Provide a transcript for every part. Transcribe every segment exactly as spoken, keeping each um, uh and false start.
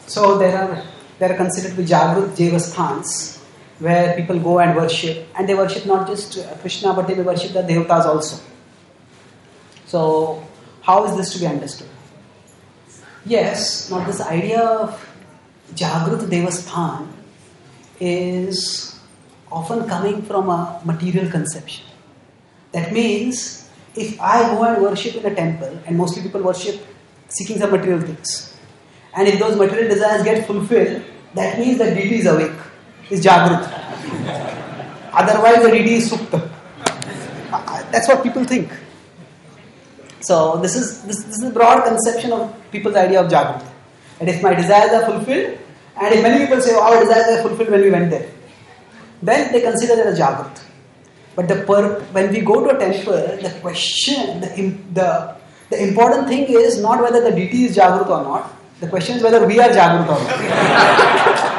So there are there are considered the Jagrut Devasthans where people go and worship, and they worship not just Krishna but they worship the Devatas also. So how is this to be understood? Yes, now this idea of Jagrut Devasthan is often coming from a material conception. That means if I go and worship in a temple, and mostly people worship seeking some material things, and if those material desires get fulfilled, that means the deity is awake, is Jagrut. Otherwise the deity is Supta. That's what people think. So this is this, this is a broad conception of people's idea of Jagrut. And if my desires are fulfilled, and if many people say, oh, our desires are fulfilled when we went there, then they consider that as Jagrut. But the per, when we go to a temple, the question, the, the, the important thing is not whether the deity is Jagrut or not. The question is whether we are Jagrut or not.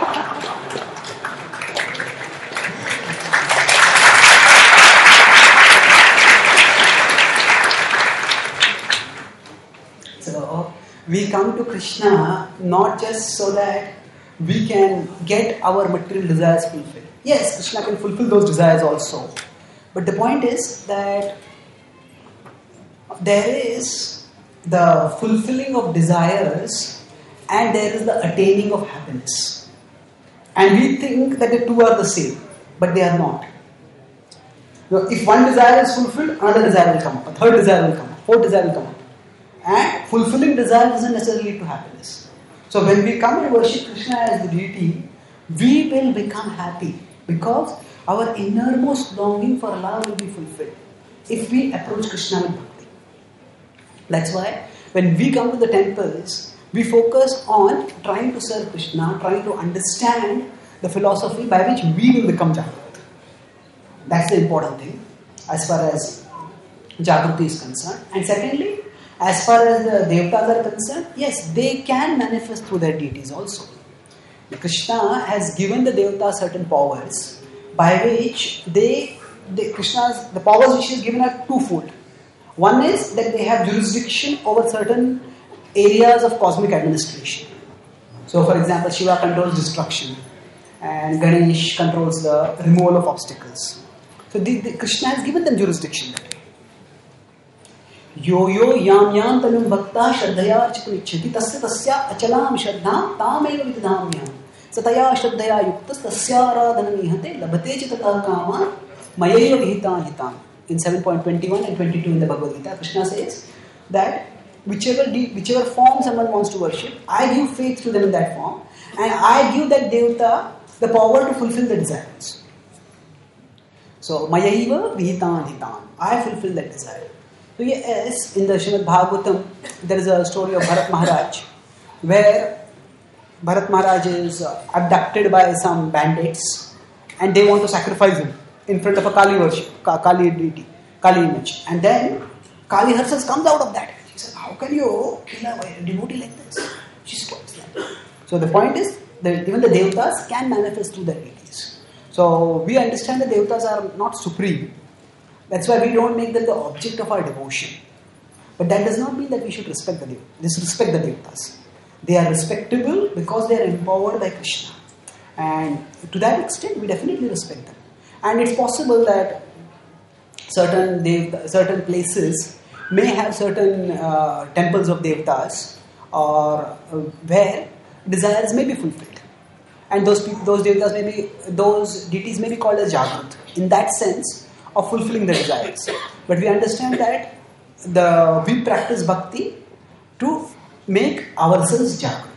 So, we come to Krishna not just so that we can get our material desires fulfilled. Yes, Krishna can fulfill those desires also. But the point is that there is the fulfilling of desires and there is the attaining of happiness. And we think that the two are the same, but they are not. Now, if one desire is fulfilled, another desire will come up, a third desire will come up, fourth desire will come up. And fulfilling desire doesn't necessarily lead to happiness. So when we come and worship Krishna as the deity, we will become happy because our innermost longing for love will be fulfilled if we approach Krishna with bhakti. That's why when we come to the temples, we focus on trying to serve Krishna, trying to understand the philosophy by which we will become Jagrut. That's the important thing as far as Jagruti is concerned. And secondly, as far as the Devatas are concerned, yes, they can manifest through their deities also. Krishna has given the Devatas certain powers by which they, they Krishna's, the powers which he has given are twofold. One is that they have jurisdiction over certain areas of cosmic administration. So for example, Shiva controls destruction and Ganesh controls the removal of obstacles. So the, the, Krishna has given them jurisdiction. Yo yo yam yam tanum bhakta shraddhaya chitunichati tasya tasya achalam shraddham tameva vidhamyam sataya shraddhaya yuktas tasya aradhanam ihate labhate chitata kama mayaiva vihita hitam. In seven point twenty-one and twenty-two in the Bhagavad Gita, Krishna says that whichever de- whichever form someone wants to worship, I give faith to them in that form and I give that devata the power to fulfill the desires. So mayaiva vihitan hitam, I fulfill that desire. So yes, in the Srimad Bhagavatam, there is a story of Bharat Maharaj, where Bharat Maharaj is abducted by some bandits, and they want to sacrifice him in front of a Kali worship, Kali deity, Kali image. And then Kali herself comes out of that. She says, "How can you kill a devotee like this?" She stops them. So the point is that even the devatas can manifest through their deities. So we understand that devatas are not supreme. That's why we don't make them the object of our devotion. But that does not mean that we should respect the disrespect the devatas. They are respectable because they are empowered by Krishna. And to that extent, we definitely respect them. And it's possible that certain dev- certain places may have certain uh, temples of devatas or uh, where desires may be fulfilled. And those people, those devatas may be, those deities may be called as Jagrut. In that sense, of fulfilling the desires. But we understand that the we practice bhakti to make ourselves Jagrut.